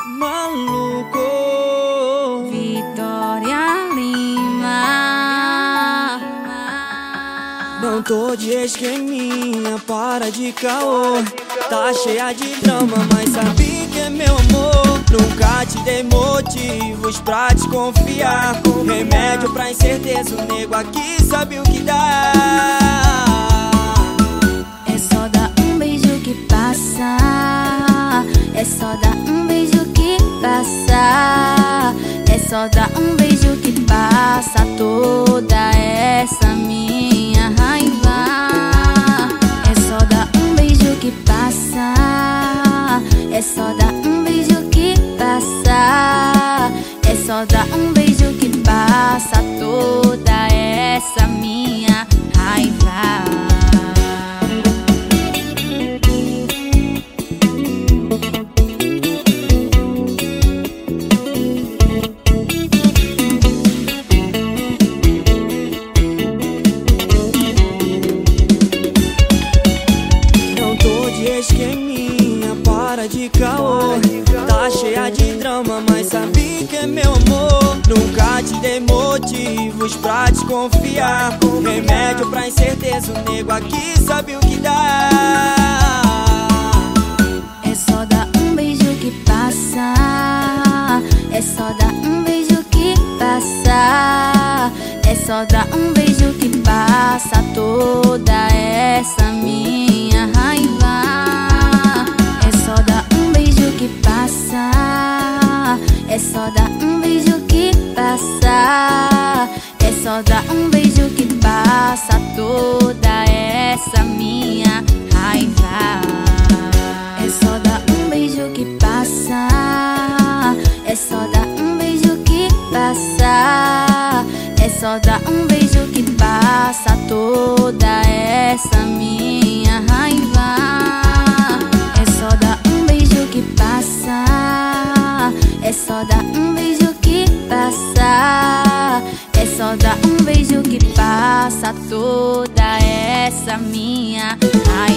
maluco. Vitória Lima. Não tô de esqueminha, para de caô. Tá cheia de drama, mas sabe que é meu amor. Nunca te dei motivos pra desconfiar. Remédio pra incerteza, o nego aqui sabe o que dá. É só dar um beijo que passa. É só dar um beijo que passa. É só dar um beijo que passa toda essa minha raiva. É só dar um beijo que passa. É só dar um beijo que passa. É só dar um beijo que passa toda essa minha raiva. Esqueminha, para de caô. Tá cheia de drama, mas sabe que é meu amor. Nunca te dei motivos pra desconfiar. Remédio pra incerteza, o nego aqui sabe o que dá. É só dar um beijo que passa. É só dar um beijo que passa. É só dar um beijo que passa toda essa minha raiva. É só dar um beijo que passa. É só dar um beijo que passa. É só dar um beijo que passa toda essa minha raiva. É só dar um beijo que passa. É só dar um beijo que passa. É só dar um beijo que passa toda essa minha raiva. É só dar um beijo que passa. É só dar um beijo que passa. É só dar um beijo que passa toda essa minha raiva.